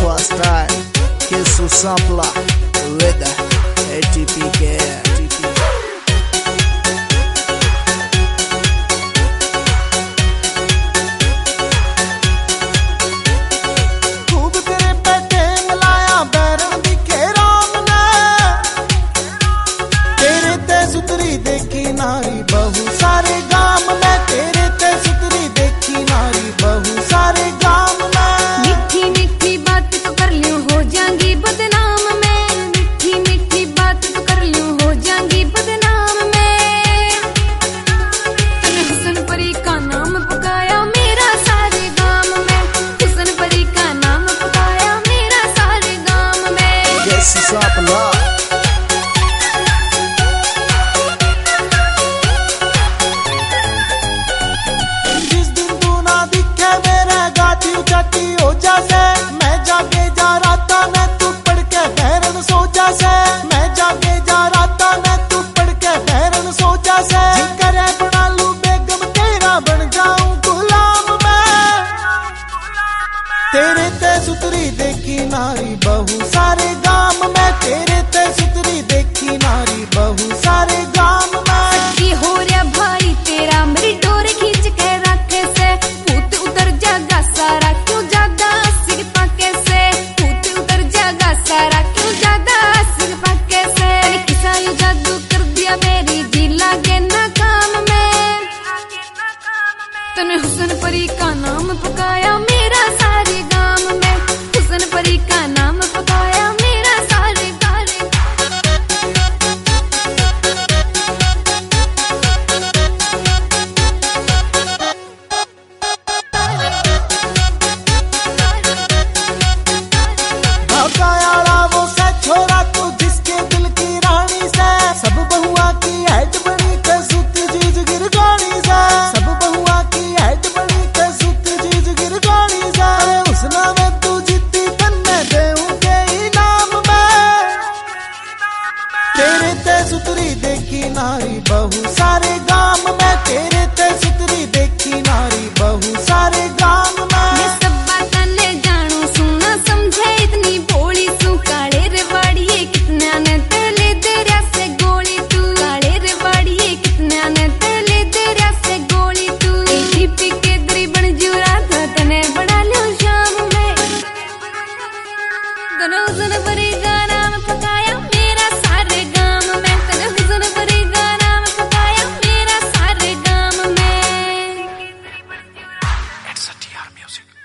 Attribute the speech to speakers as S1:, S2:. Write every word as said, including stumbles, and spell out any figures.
S1: style, Kisu Sampler with A T P K.
S2: देखी नारी बहु सारे गाम में, तेरे ते सुतरी देखी नारी बहु सारे गाम में।
S3: मीठी मीठी बात तो कर लूं हो जाऊंगी बदनाम में, मीठी मीठी बात तो कर लूं हो जाऊंगी बदनाम में। तूने हुस्न परी का नाम पकाया मेरा सारे गाम में, हुस्न परी का नाम पकाया मेरा सारे गाम में।
S1: Kisu Sampler
S2: जाती हो जासे, मैं जागे जा राता ने तू पढ़ के बहरन सो जासे, मैं जागे जा राता ने तू पढ़ के बहरन सो जासे। करे बना लू बेगम तेरा बन जाऊं गुलाम मैं, तेरे ते सुतरी देखी नारी बहु सारे गाम में, तेरे ते सुतरी देखी नारी बहु सारे गाम में।
S3: की हो रहा भाई तेरा मेरी डोर खींच के रखे से, भूत उतर जागा सारा क्यों ज्यादा सिर पाके से, भूत उतर जागा सारा क्यों ज्यादा सिर पाके से। किसा यू जादू कर दिया मेरी जी लागे ना काम में, तूने हुस्न परी का नाम पकाया मेरा सारे गाम में, हुस्न परी का नाम पकाया मेरा सारे सारे।
S2: ढाकायाला वो से छोरा तू जिसके दिल की रानी से, सब बहुआ की हेड बनी के सुत जीज गिर गानी से, सब बहुआ की हेड बनी के सुत जीज गिर गानी से। उसना में तू जीती तन्ने देऊंगे इनाम में, तेरे ते सुतरी देखी नारी बहु सारे गाम में, तेरे ते सुतरी देखी नारी बहु सारे गाम में।
S3: मैं सब बातां ने जानू सुना समझे इतनी भोली तू, काले रेवाड़िए कितना ने तेले तेरा से गोली तू, काले रेवाड़िए कितना ने तेले तेरा से गोली तू। एटीपी के दरी बन जुरा था तने बना लो शाम में, दोनों हुस्न परी का नाम पकाया मेरा सारे गाम में, तने हुस्न परी का नाम पकाया मेरा सारे गाम में।
S4: It's a T R music.